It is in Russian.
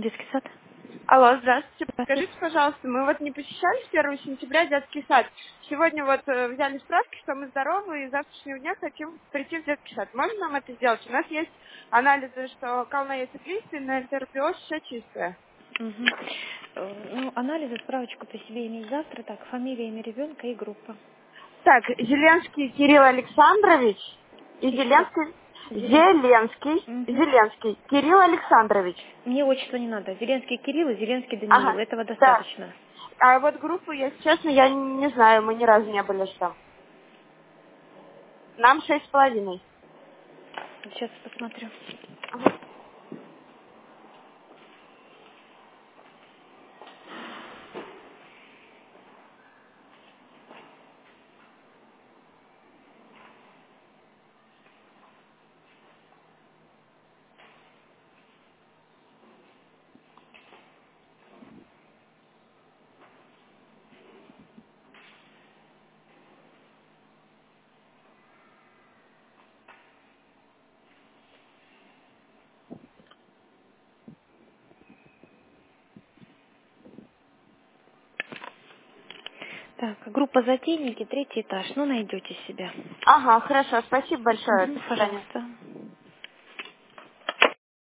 Детский сад. Алло, здравствуйте. Здравствуйте. Скажите, пожалуйста, мы вот не посещали с 1 сентября детский сад. Сегодня вот взяли справки, что мы здоровы, и с завтрашнего дня хотим прийти в детский сад. Можно нам это сделать? У нас есть анализы, что кална есть отличная, интерпиоз, все чистое. Мгм. Ну, анализы, справочку при себе иметь завтра. Так, фамилия, имя ребенка и группа. Так, Зеленский Кирилл Александрович и Еще раз. Зеленский, Зеленский. Мгм. Зеленский Кирилл Александрович. Мне отчество не надо. Зеленский Кирилл и Зеленский Даниил. Ага, Этого да. достаточно. А вот группу, если честно, я не знаю, мы ни разу не были что. Нам 6,5. Сейчас посмотрю. Ага. Так, группа затейники, 3-й этаж. Ну, найдете себя. Ага, хорошо, спасибо большое. Мгм, До свидания. пожалуйста.